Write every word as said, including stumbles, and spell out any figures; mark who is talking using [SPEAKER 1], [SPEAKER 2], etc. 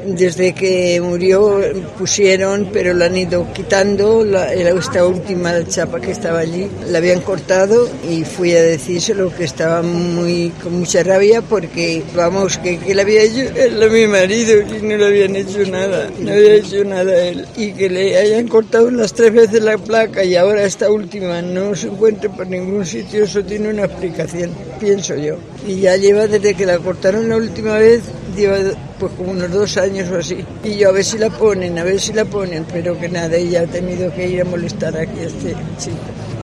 [SPEAKER 1] desde que murió pusieron, pero la han ido quitando, la, esta última chapa que estaba allí, la habían cortado y fui a decírselo que estaba muy con mucha rabia porque, vamos, que, que le había hecho él a mi marido y no le habían hecho nada, no había hecho nada a él, y que le hayan cortado las tres veces la placa y ahora esta última no se encuentra por ningún sitio, eso tiene una explicación, pienso yo. Y ya lleva desde que la cortaron la última vez, lleva pues como unos dos años o así. Y yo a ver si la ponen, a ver si la ponen, pero que nada, ella ha tenido que ir a molestar aquí a este chico.